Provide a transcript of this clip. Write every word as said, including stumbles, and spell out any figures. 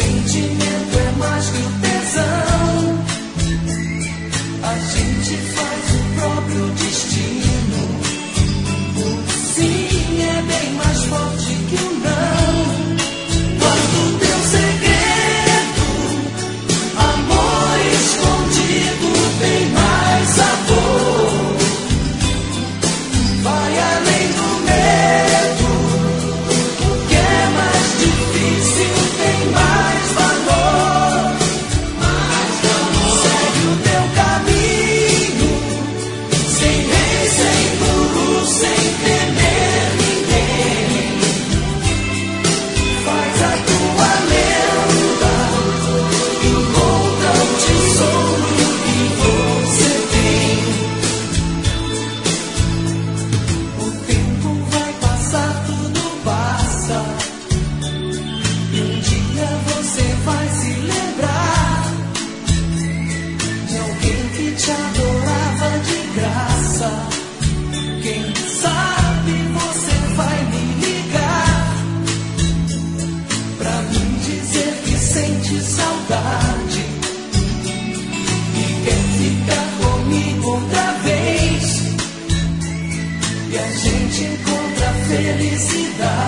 sentimento é mais que o tesão. A gente faz o próprio destino. O sim é bem mais forte que o não. Guarda o teu segredo, amor escondido tem mais sabor. Vai além do medo, o que é mais difícil tem mais valor. Segue o teu caminho, sem rei, sem guru, sem temer ninguém. Faz a tua lenda, encontra o tesouro que você tem. O tempo vai passar, tudo passa, e um dia você vai se lembrar de alguém que te adorava de graça. Quem sabe você vai me ligar pra me dizer que sente saudade e quer ficar comigo outra vez. E a gente encontra felicidade.